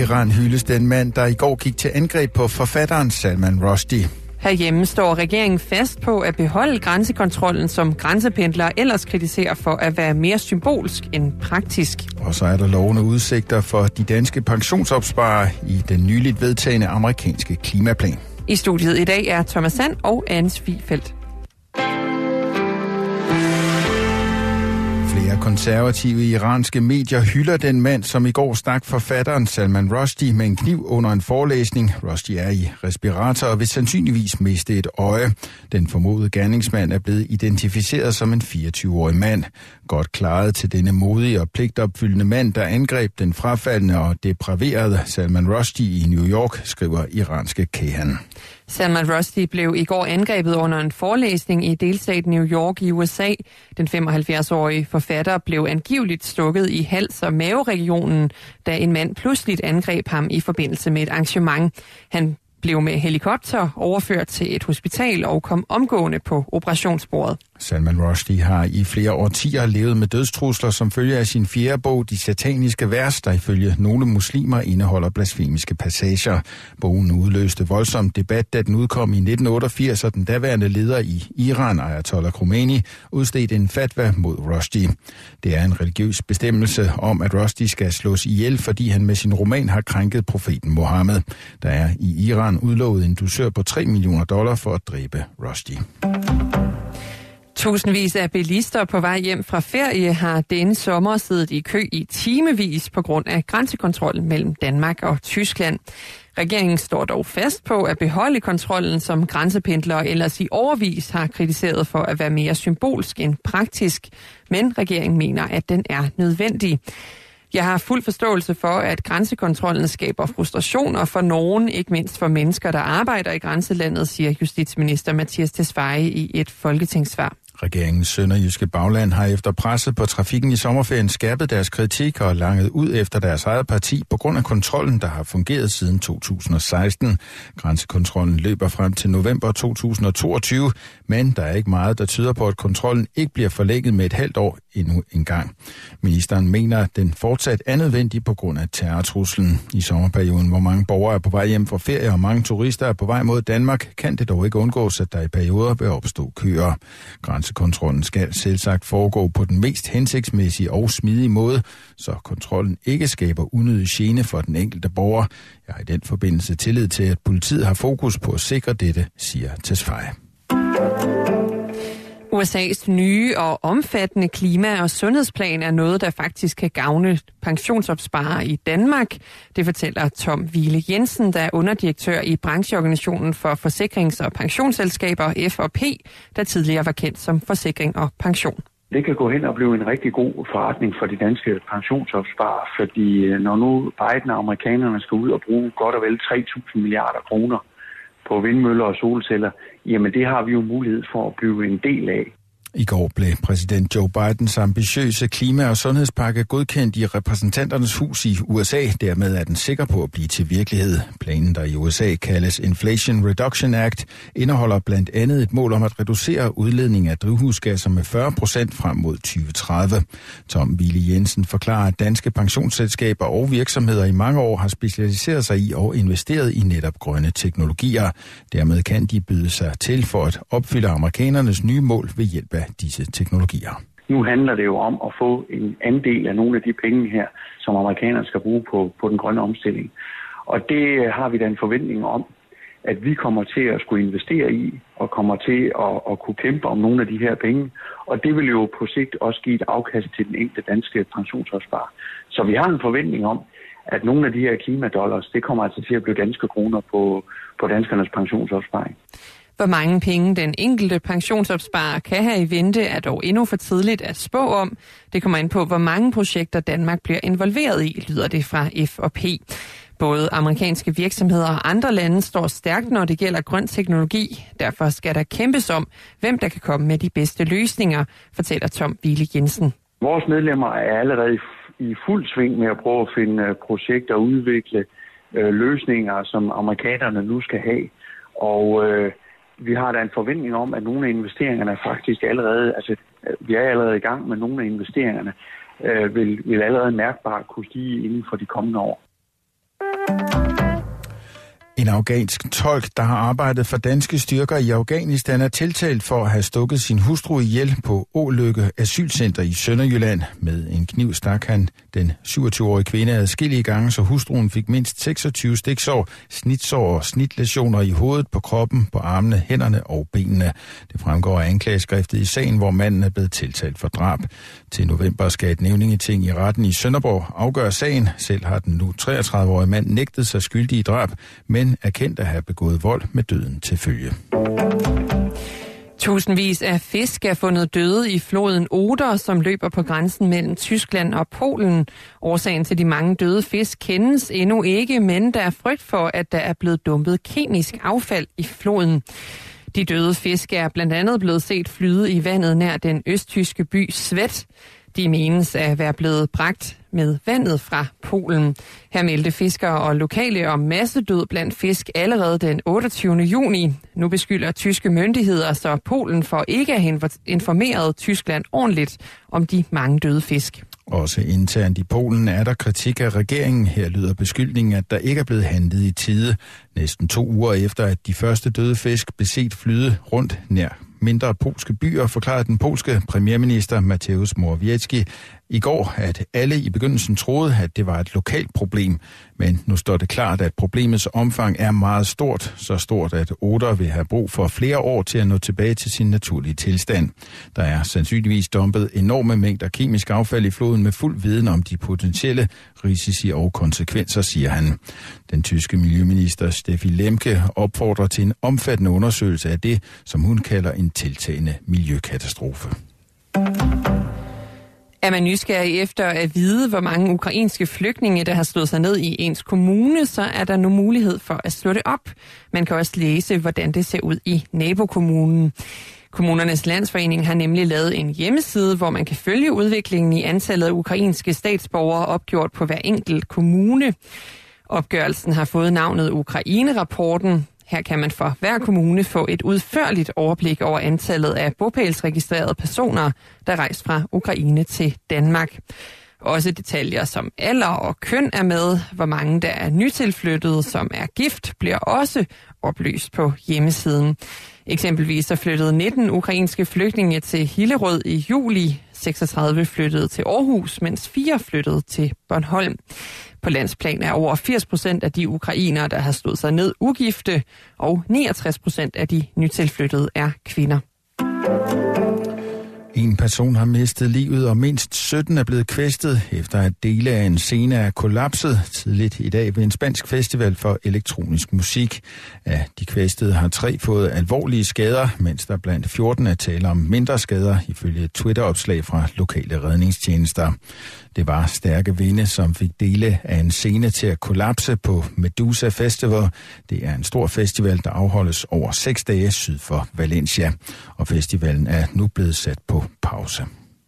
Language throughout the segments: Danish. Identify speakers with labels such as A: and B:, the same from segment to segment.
A: Iran hyldes den mand, der i går gik til angreb på forfatteren Salman Rushdie.
B: Herhjemme står regeringen fast på at beholde grænsekontrollen, som grænsependlere ellers kritiserer for at være mere symbolsk end praktisk.
A: Og så er der lovende udsigter for de danske pensionsopsparere i den nyligt vedtagne amerikanske klimaplan.
B: I studiet i dag er Thomas Sand og Anne Svigfeldt.
A: Flere konservative iranske medier hylder den mand, som i går stak forfatteren Salman Rushdie med en kniv under en forelæsning. Rushdie er i respirator og vil sandsynligvis miste et øje. Den formodede gerningsmand er blevet identificeret som en 24-årig mand. Godt klaret til denne modige og pligtopfyldende mand, der angreb den frafaldende og depraverede Salman Rushdie i New York, skriver iranske Kehan.
B: Salman Rushdie blev i går angrebet under en forelæsning i delstaten New York i USA. Den 75-årige forfatter blev angiveligt stukket i hals- og maveregionen, da en mand pludseligt angreb ham i forbindelse med et arrangement. Han blev med helikopter overført til et hospital og kom omgående på operationsbordet.
A: Salman Rushdie har i flere årtier levet med dødstrusler som følge af sin fjerde bog, De Sataniske Vers, der ifølge nogle muslimer indeholder blasfemiske passager. Bogen udløste voldsom debat, da den udkom i 1988, og den daværende leder i Iran, Ayatollah Khomeini, udstedte en fatwa mod Rushdie. Det er en religiøs bestemmelse om, at Rushdie skal slås ihjel, fordi han med sin roman har krænket profeten Mohammed. Der er i Iran udlovet en dusør på $3 millioner for at dræbe Rushdie.
B: Tusindvis af bilister på vej hjem fra ferie har denne sommer siddet i kø i timevis på grund af grænsekontrollen mellem Danmark og Tyskland. Regeringen står dog fast på at beholde kontrollen, som grænsependlere ellers i årevis har kritiseret for at være mere symbolsk end praktisk, men regeringen mener, at den er nødvendig. Jeg har fuld forståelse for, at grænsekontrollen skaber frustrationer for nogen, ikke mindst for mennesker, der arbejder i grænselandet, siger justitsminister Mattias Tesfaye i et folketingssvar.
A: Regeringens sønderjyske bagland har efter presset på trafikken i sommerferien skærpet deres kritik og langet ud efter deres eget parti på grund af kontrollen, der har fungeret siden 2016. Grænsekontrollen løber frem til november 2022, men der er ikke meget, der tyder på, at kontrollen ikke bliver forlænget med et halvt år endnu en gang. Ministeren mener, at den fortsat er nødvendig på grund af terrortruslen. I sommerperioden, hvor mange borgere er på vej hjem fra ferie og mange turister er på vej mod Danmark, kan det dog ikke undgås, at der i perioder vil opstå køer. Grænsekontrollen skal selvsagt foregå på den mest hensigtsmæssige og smidige måde, så kontrollen ikke skaber unødig gene for den enkelte borger. Jeg har i den forbindelse tillid til, at politiet har fokus på at sikre dette, siger Tesfaye.
B: USA's nye og omfattende klima- og sundhedsplan er noget, der faktisk kan gavne pensionsopsparere i Danmark. Det fortæller Tom Wiele Jensen, der er underdirektør i brancheorganisationen for forsikrings- og pensionsselskaber F&P, der tidligere var kendt som Forsikring og Pension.
C: Det kan gå hen og blive en rigtig god forretning for de danske pensionsopsparere, fordi når nu Biden og amerikanerne skal ud og bruge godt og vel 3.000 milliarder kroner på vindmøller og solceller, jamen det har vi jo mulighed for at blive en del af.
A: I går blev præsident Joe Bidens ambitiøse klima- og sundhedspakke godkendt i repræsentanternes hus i USA. Dermed er den sikker på at blive til virkelighed. Planen, der i USA kaldes Inflation Reduction Act, indeholder blandt andet et mål om at reducere udledning af drivhusgasser med 40% frem mod 2030. Tom Wiele Jensen forklarer, at danske pensionsselskaber og virksomheder i mange år har specialiseret sig i og investeret i netop grønne teknologier. Dermed kan de byde sig til for at opfylde amerikanernes nye mål ved hjælp af disse teknologier.
C: Nu handler det jo om at få en andel af nogle af de penge her, som amerikanerne skal bruge på den grønne omstilling. Og det har vi da en forventning om, at vi kommer til at skulle investere i, og kommer til at kunne kæmpe om nogle af de her penge. Og det vil jo på sigt også give et afkast til den enkelte danske pensionsopsparer. Så vi har en forventning om, at nogle af de her klimadollars, det kommer altså til at blive danske kroner på danskernes pensionsopsparing.
B: Hvor mange penge den enkelte pensionsopsparer kan have i vente, er dog endnu for tidligt at spå om. Det kommer ind på, hvor mange projekter Danmark bliver involveret i, lyder det fra F&P. Både amerikanske virksomheder og andre lande står stærkt, når det gælder grøn teknologi. Derfor skal der kæmpes om, hvem der kan komme med de bedste løsninger, fortæller Tom Wiele Jensen.
C: Vores medlemmer er allerede i fuld sving med at prøve at finde projekter og udvikle løsninger, som amerikanerne nu skal have. Og vi har da en forventning om, at nogle af investeringerne faktisk allerede, altså vi er allerede i gang med nogle af investeringerne, vil allerede mærkbart kunne stige inden for de kommende år.
A: En afghansk tolk, der har arbejdet for danske styrker i Afghanistan, er tiltalt for at have stukket sin hustru ihjel på Ålykke Asylcenter i Sønderjylland. Med en kniv stak han den 27-årige kvinde adskillige gange, så hustruen fik mindst 26 stiksår, snitsår og snitlæsioner i hovedet, på kroppen, på armene, hænderne og benene. Det fremgår af anklageskriftet i sagen, hvor manden er blevet tiltalt for drab. Til november skal et nævningeting i retten i Sønderborg afgøre sagen. Selv har den nu 33-årige mand nægtet sig skyldig i drab, men erkendt at have begået vold med døden til følge.
B: Tusindvis af fisk er fundet døde i floden Oder, som løber på grænsen mellem Tyskland og Polen. Årsagen til de mange døde fisk kendes endnu ikke, men der er frygt for, at der er blevet dumpet kemisk affald i floden. De døde fisk er blandt andet blevet set flyde i vandet nær den østtyske by Svet. De menes at være blevet bragt med vandet fra Polen. Her meldte fiskere og lokale om massedød blandt fisk allerede den 28. juni. Nu beskylder tyske myndigheder så Polen for ikke at have informeret Tyskland ordentligt om de mange døde fisk.
A: Også internt i Polen er der kritik af regeringen. Her lyder beskyldningen, at der ikke er blevet handlet i tide. Næsten 2 uger efter, at de første døde fisk blev set flyde rundt nær mindre polske byer, forklarede den polske premierminister Mateusz Morawiecki i går, at alle i begyndelsen troede, at det var et lokalt problem. Men nu står det klart, at problemets omfang er meget stort. Så stort, at Oder vil have brug for flere år til at nå tilbage til sin naturlige tilstand. Der er sandsynligvis dumpet enorme mængder kemisk affald i floden med fuld viden om de potentielle risici og konsekvenser, siger han. Den tyske miljøminister Steffi Lemke opfordrer til en omfattende undersøgelse af det, som hun kalder en tiltagende miljøkatastrofe.
B: Er man nysgerrig efter at vide, hvor mange ukrainske flygtninge, der har slået sig ned i ens kommune, så er der nu mulighed for at slå det op. Man kan også læse, hvordan det ser ud i nabokommunen. Kommunernes Landsforening har nemlig lavet en hjemmeside, hvor man kan følge udviklingen i antallet af ukrainske statsborgere opgjort på hver enkelt kommune. Opgørelsen har fået navnet Ukraine-rapporten. Her kan man for hver kommune få et udførligt overblik over antallet af bopælsregistrerede personer, der rejser fra Ukraine til Danmark. Også detaljer som alder og køn er med. Hvor mange der er nytilflyttede, som er gift, bliver også oplyst på hjemmesiden. Eksempelvis så flyttede 19 ukrainske flygtninge til Hillerød i juli. 36 flyttede til Aarhus, mens 4 flyttede til Bornholm. På landsplan er over 80% af de ukrainere, der har slået sig ned, ugifte, og 69% af de nytilflyttede er kvinder.
A: En person har mistet livet, og mindst 17 er blevet kvæstet, efter at dele af en scene er kollapset tidligt i dag ved en spansk festival for elektronisk musik. Af de kvæstede har 3 fået alvorlige skader, mens der blandt 14 er tale om mindre skader, ifølge Twitter-opslag fra lokale redningstjenester. Det var stærke vinde, som fik dele af en scene til at kollapse på Medusa Festival. Det er en stor festival, der afholdes over 6 dage syd for Valencia. Og festivalen er nu blevet sat på pause.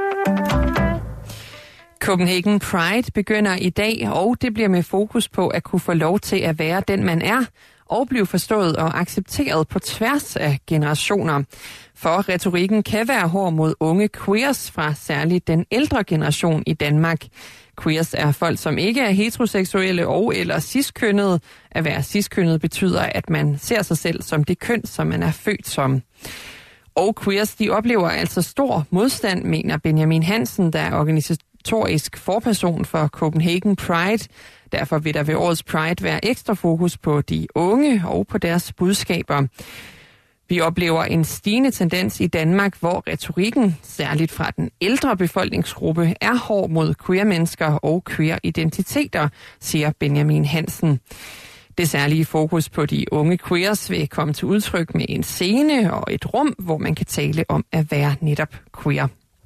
B: Copenhagen Pride begynder i dag, og det bliver med fokus på at kunne få lov til at være den, man er, og blive forstået og accepteret på tværs af generationer. For retorikken kan være hård mod unge queers fra særligt den ældre generation i Danmark. Queers er folk, som ikke er heteroseksuelle og eller ciskønnede. At være ciskønnet betyder, at man ser sig selv som det køn, som man er født som. Og queers, de oplever altså stor modstand, mener Benjamin Hansen, der er organisatorisk forperson for Copenhagen Pride. Derfor vil der ved årets Pride være ekstra fokus på de unge og på deres budskaber. Vi oplever en stigende tendens i Danmark, hvor retorikken, særligt fra den ældre befolkningsgruppe, er hård mod queer-mennesker og queer-identiteter, siger Benjamin Hansen. Det særlige fokus på de unge queers vil komme til udtryk med en scene og et rum, hvor man kan tale om at være netop queer.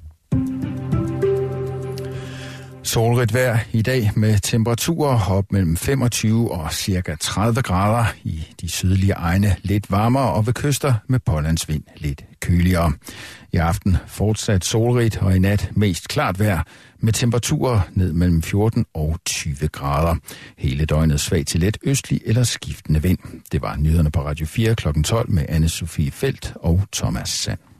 A: Solrigt vejr i dag med temperaturer op mellem 25 og cirka 30 grader. I de sydlige egne lidt varmere, og ved kyster med pålandsvind lidt køligere. I aften fortsat solrigt, og i nat mest klart vejr med temperaturer ned mellem 14 og 20 grader. Hele døgnet svag til let østlig eller skiftende vind. Det var nyhederne på Radio 4 kl. 12 med Anne-Sophie Felt og Thomas Sand.